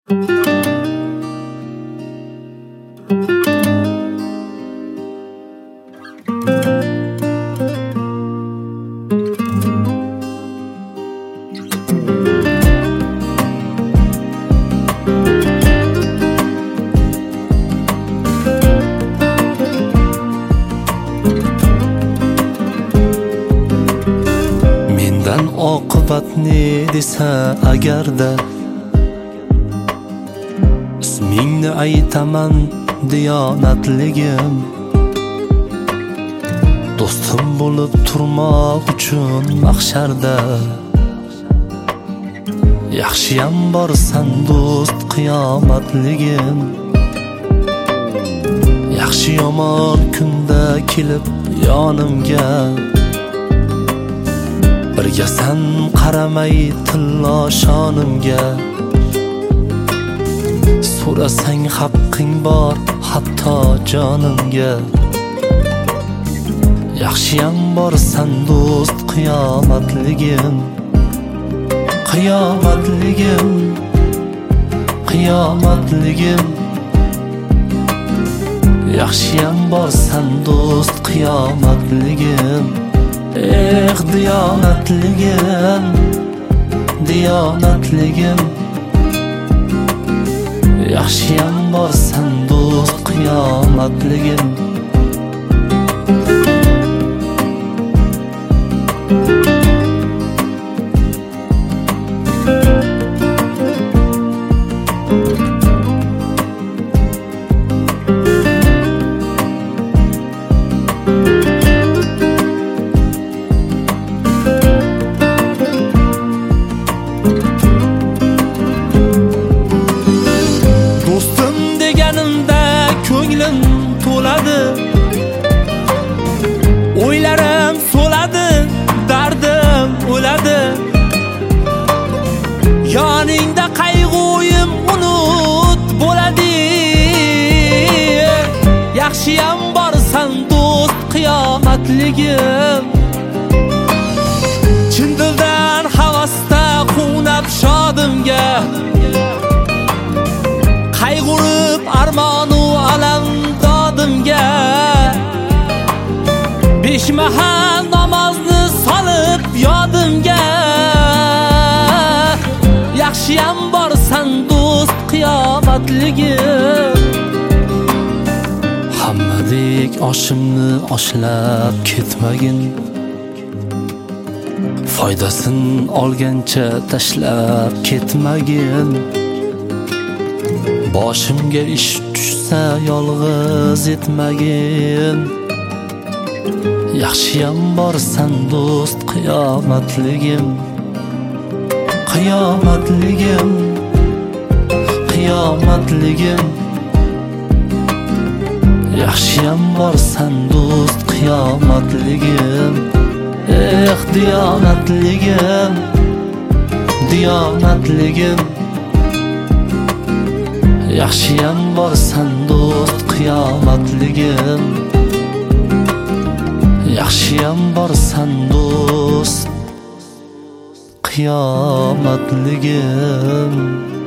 Mendan oqibat ne desa agarda ismingni aytaman diyonatligim, do'stim bo'lib turmoq uchun mahsharda yaxshiyam borsan do'st qiyomatligim. Yaxshi yomon kunda kelib yonimga, birgasan qaramay tillo shonimga. So'rasang haqqing bor hatto jonimga. Yaxshiyam borsan do'st qiyomatligim, qiyomatligim, qiyomatligim. Yaxshiyam borsan do'st qiyomatligim. Diyonatligim, diyonatligim. Yaxshiyam borsan do'st qiyomatligim. Ko'nglim to'ladi, o'ylarim so'ladi, dardim o'ladi. Yoningda qayg'uyim unut bo'ladi. Yaxshiyam borsan do'st qiyomatligim. Chin dildan havasda quvnab shodimga, qayg'urib armonu alam dodimga. Besh mahal namozni solib yodimga. Yaxshiyam borsan do'st qiyomatligim. Hammadek oshimni oshlab ketmagin, foydasin olgancha tashlab ketmagin. Boshimga ish tushsa yolg'iz etmagin. Yaxshiyam borsan do'st qiyomatligim, qiyomatligim, qiyomatligim. Yaxshiyam borsan do'st qiyomatligim. Diyonatligim, diyonatligim. Yaxshiyam borsan do'st qiyomatligim. Yaxshiyam borsan do'st qiyomatligim.